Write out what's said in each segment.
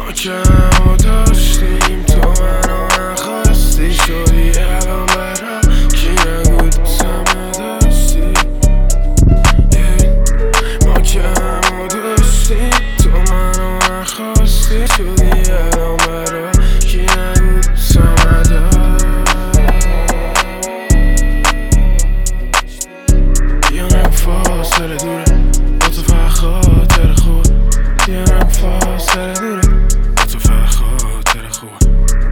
ما که همو داشتیم تو منو نخواستی شدی الان برا کی نگو دوستم داشتی ما که همو داشتیم تو منو نخواستی شدی الان برا کی نگو دوستم یا نگو فاصله دوره با تو فقط خاطر خوب یا نگو فاصله دوره با تو فقط خاطر خوب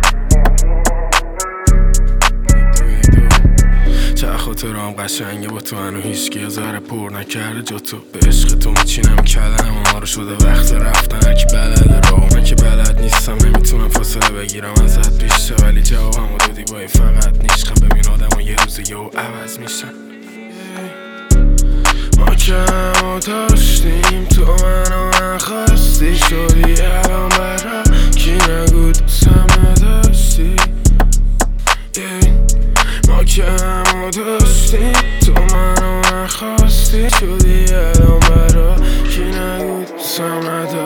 چه خاطرام قشنگه با تو هنو هیچکی یه ذره پر نکرده جا تو به عشق تو میچینم کلم ما رو شده وقت رفتن هرکی بلده راهو من که بلد نیستم نمیتونم فاصله بگیرم ازت بیشتر ولی جوابمو دادی با این فقط نیشقم ببین آدم و یه روز یهو عوض میشن ما که همو داشتیم تو منو نخواستی شدی الان برا کی نگو دوستم داشتی ما که همو داشتیم تو منو نخواستی شدی الان برا کی نگو دوستم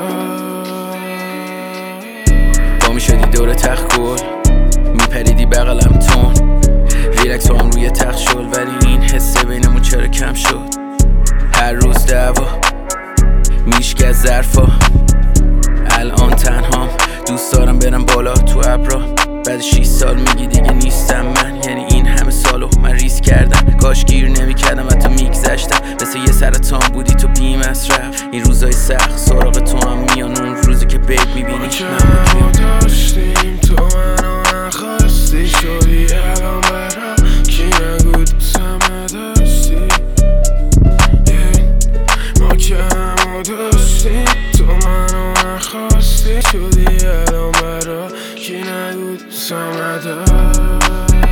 با میشدی دور تخت گل میپریدی بغلم تون ریلکس با هم روی تخت شد ولی این حسه بینمون چرا کم شد هر روز دعوا میشک از ظرفا الان تنهام دوست دارم برم بالا تو ابرا بعد 6 سال میگی دیگه نیستم من یعنی این همه سالو من ریسک کردم کاش گیر نمیکردم حتی میگذشتم مثل یه سرطان بودی تو بی مصرف این روزای سخت سراغ تو هم میان اون روزی که بیب میبینی من داشتیم تو منو نخواستی شدی الان برا کی نگو دوستم داشتی ما که همو داشتیم تو منو نخواستی شدی الان برا کی نگو دوستم نداشتی